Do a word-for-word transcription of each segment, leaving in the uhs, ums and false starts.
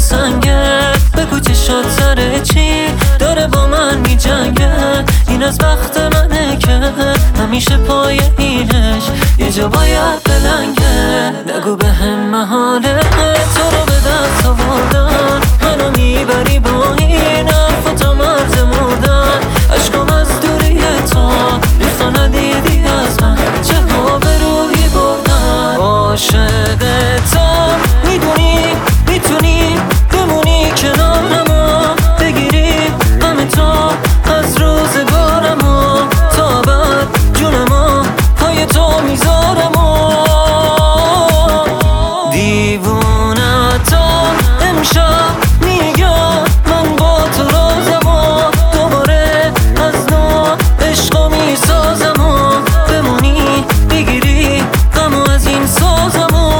سنگه. بگو چشات سر چی داره با من می جنگه. این از وقت منه که همیشه پای اینش یه جا باید بلنگه. نگو به هم محاله تو رو به دست آوردن، منو میبری با این حرف تا مرز مردن. عشقم از دوری تو ریختا ندیدی از من، چه ها به روحی بردن. عاشق تو میدونی میتونی بمونی کنارمو، بگیری غم تو از روزگارمو، تا بعد جونمو پای تو میذارمو. دیوونتم امشب میگم من با تو رازمو، دوباره از نو عشقو میسازمو، بمونی بگیری غمو از این سازمو.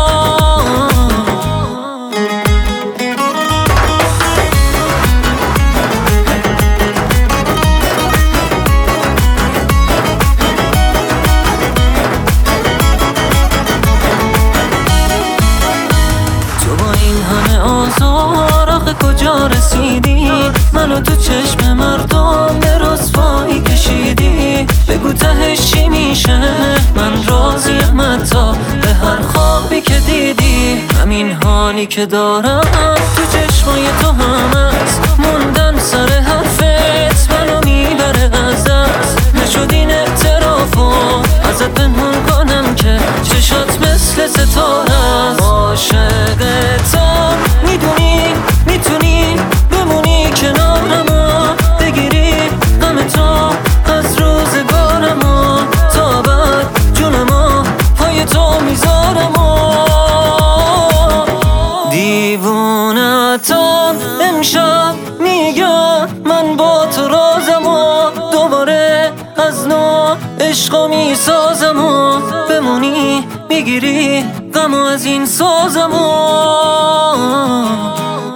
آزار آخه کجا رسیدی؟ منو تو چشم مردم به رسوایی کشیدی. بگو تهش چی میشه؟ من راضیم حتی به هر خوابی که دیدی. همین حالی که دارم تو چشمای تو هم هست، موندن سر حرفت منو میبره از دست. نشد این اعترافو ازت پنهون کنم که چشات مثل ستاره است. عاشق تو میدونی میتونی بمونی کنارمو، بگیری غم تو از روزگارمو، تا بعد جونمو پای تو میذارمو. دیوونتم امشب میگم من با تو رازمو، دوباره از نو عشقو میسازمو، بمونی میگیری غمو از این سازمو.